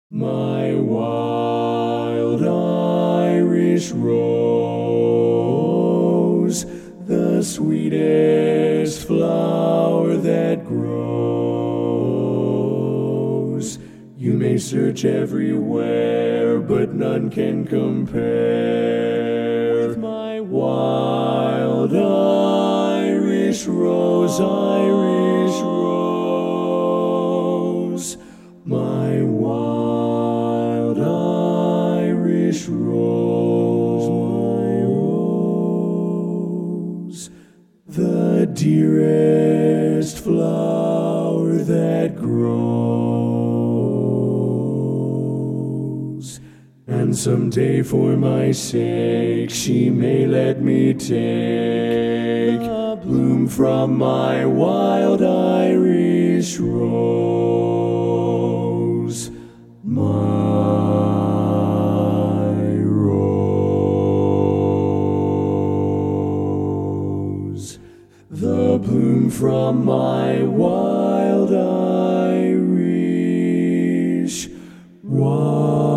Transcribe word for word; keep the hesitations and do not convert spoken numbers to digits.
My wild Irish rose, the sweetest flower that grows. You may search everywhere, but none can compare with my wild Irish rose, Irish rose, my wild Irish rose, my rose, the dearest flower that grows. And someday for my sake she may let me take a bloom from my wild Irish rose, my rose, the bloom from my wild Irish rose.